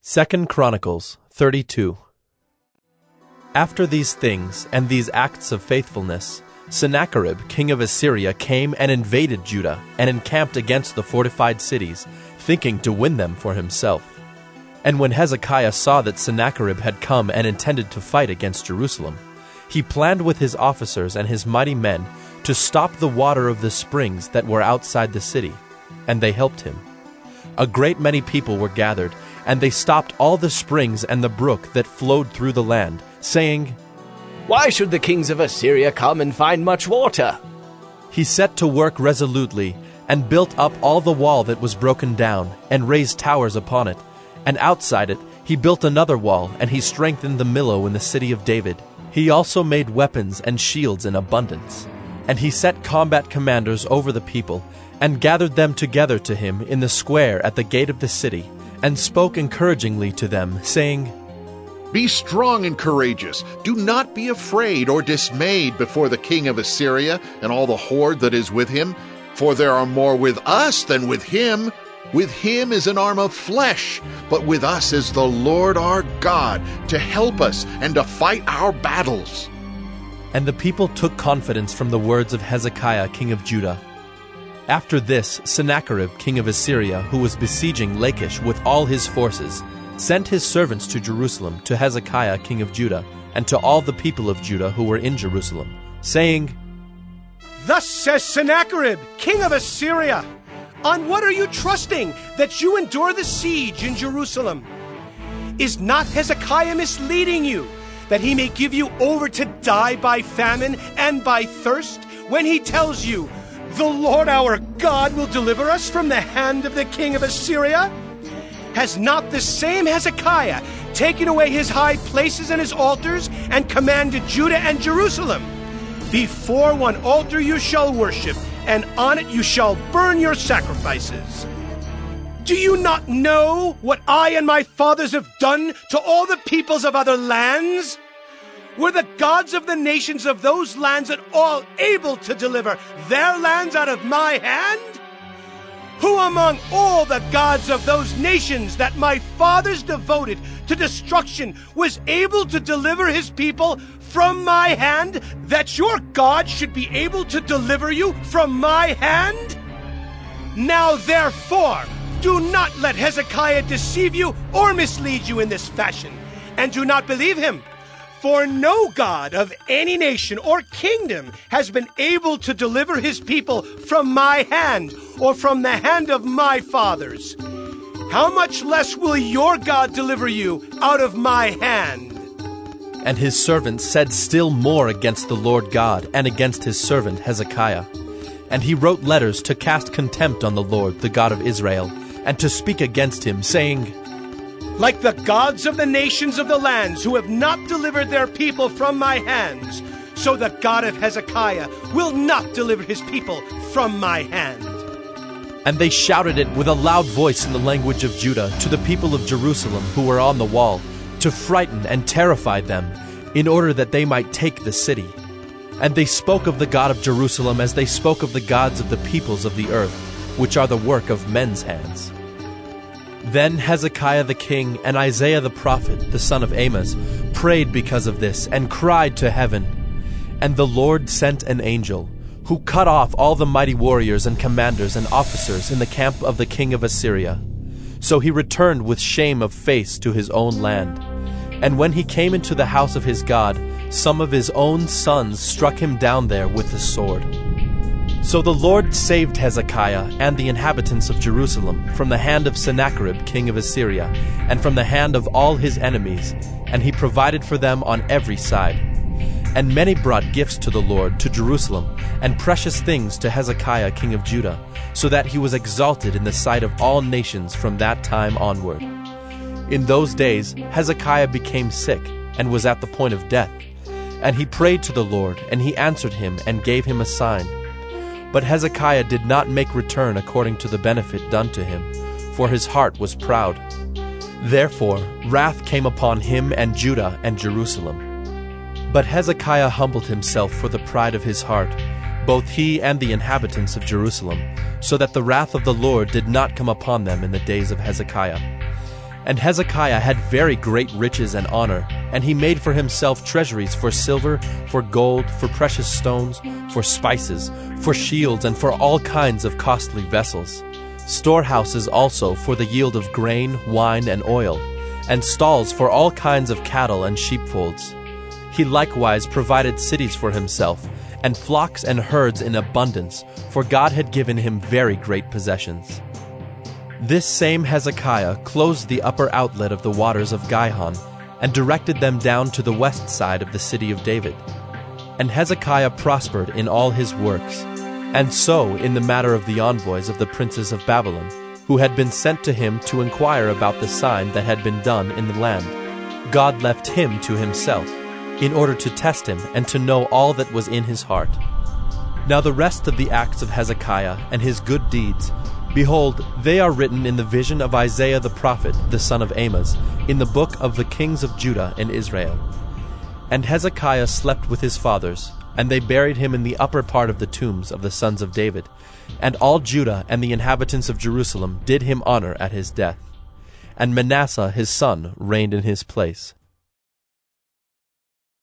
2 Chronicles 32. After these things and these acts of faithfulness, Sennacherib king of Assyria came and invaded Judah and encamped against the fortified cities, thinking to win them for himself. And when Hezekiah saw that Sennacherib had come and intended to fight against Jerusalem, he planned with his officers and his mighty men to stop the water of the springs that were outside the city, and they helped him. A great many people were gathered, and they stopped all the springs and the brook that flowed through the land, saying, "Why should the kings of Assyria come and find much water?" He set to work resolutely, and built up all the wall that was broken down, and raised towers upon it. And outside it he built another wall, and he strengthened the Millo in the city of David. He also made weapons and shields in abundance. And he set combat commanders over the people, and gathered them together to him in the square at the gate of the city, and spoke encouragingly to them, saying, "Be strong and courageous. Do not be afraid or dismayed before the king of Assyria and all the horde that is with him, for there are more with us than with him. With him is an arm of flesh, but with us is the Lord our God, to help us and to fight our battles." And the people took confidence from the words of Hezekiah king of Judah. After this, Sennacherib king of Assyria, who was besieging Lachish with all his forces, sent his servants to Jerusalem to Hezekiah king of Judah, and to all the people of Judah who were in Jerusalem, saying, "Thus says Sennacherib, king of Assyria, on what are you trusting that you endure the siege in Jerusalem? Is not Hezekiah misleading you, that he may give you over to die by famine and by thirst, when he tells you, 'The Lord our God will deliver us from the hand of the king of Assyria'? Has not the same Hezekiah taken away his high places and his altars, and commanded Judah and Jerusalem? Before one altar you shall worship, and on it you shall burn your sacrifices. Do you not know what I and my fathers have done to all the peoples of other lands? Were the gods of the nations of those lands at all able to deliver their lands out of my hand? Who among all the gods of those nations that my fathers devoted to destruction was able to deliver his people from my hand, that your God should be able to deliver you from my hand? Now therefore, do not let Hezekiah deceive you or mislead you in this fashion, and do not believe him. For no God of any nation or kingdom has been able to deliver his people from my hand or from the hand of my fathers. How much less will your God deliver you out of my hand?" And his servants said still more against the Lord God and against his servant Hezekiah. And he wrote letters to cast contempt on the Lord, the God of Israel, and to speak against him, saying, "Like the gods of the nations of the lands who have not delivered their people from my hands, so the God of Hezekiah will not deliver his people from my hand." And they shouted it with a loud voice in the language of Judah to the people of Jerusalem who were on the wall, to frighten and terrify them, in order that they might take the city. And they spoke of the God of Jerusalem as they spoke of the gods of the peoples of the earth, which are the work of men's hands. Then Hezekiah the king and Isaiah the prophet, the son of Amoz, prayed because of this, and cried to heaven. And the Lord sent an angel, who cut off all the mighty warriors and commanders and officers in the camp of the king of Assyria. So he returned with shame of face to his own land. And when he came into the house of his God, some of his own sons struck him down there with the sword. So the Lord saved Hezekiah and the inhabitants of Jerusalem from the hand of Sennacherib king of Assyria, and from the hand of all his enemies, and he provided for them on every side. And many brought gifts to the Lord to Jerusalem, and precious things to Hezekiah king of Judah, so that he was exalted in the sight of all nations from that time onward. In those days Hezekiah became sick, and was at the point of death. And he prayed to the Lord, and he answered him and gave him a sign. But Hezekiah did not make return according to the benefit done to him, for his heart was proud. Therefore wrath came upon him and Judah and Jerusalem. But Hezekiah humbled himself for the pride of his heart, both he and the inhabitants of Jerusalem, so that the wrath of the Lord did not come upon them in the days of Hezekiah. And Hezekiah had very great riches and honor, and he made for himself treasuries for silver, for gold, for precious stones, for spices, for shields, and for all kinds of costly vessels. Storehouses also for the yield of grain, wine, and oil, and stalls for all kinds of cattle and sheepfolds. He likewise provided cities for himself, and flocks and herds in abundance, for God had given him very great possessions. This same Hezekiah closed the upper outlet of the waters of Gihon, and directed them down to the west side of the city of David. And Hezekiah prospered in all his works, and so in the matter of the envoys of the princes of Babylon, who had been sent to him to inquire about the sign that had been done in the land. God left him to himself, in order to test him and to know all that was in his heart. Now the rest of the acts of Hezekiah and his good deeds, behold, they are written in the vision of Isaiah the prophet, the son of Amoz, in the book of the kings of Judah and Israel. And Hezekiah slept with his fathers, and they buried him in the upper part of the tombs of the sons of David. And all Judah and the inhabitants of Jerusalem did him honor at his death. And Manasseh his son reigned in his place.